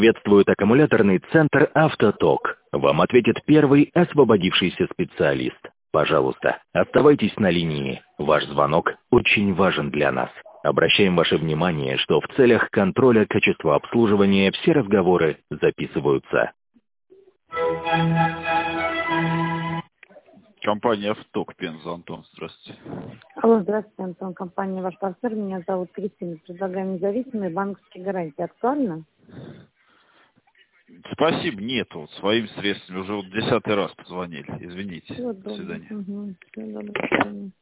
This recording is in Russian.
Приветствует аккумуляторный центр «Автоток». Вам ответит первый освободившийся специалист. Пожалуйста, оставайтесь на линии. Ваш звонок очень важен для нас. Обращаем ваше внимание, что в целях контроля качества обслуживания все разговоры записываются. Компания «Автоток», Пенза, Антон, здравствуйте. Алло, здравствуйте, Антон. Компания «Ваш партнер». Меня зовут Кристина. Предлагаем независимые банковские гарантии. Актуально? Спасибо, нет, вот своими средствами уже 10-й раз позвонили. Извините. Всего До доброго. свидания. Всего доброго. До свидания.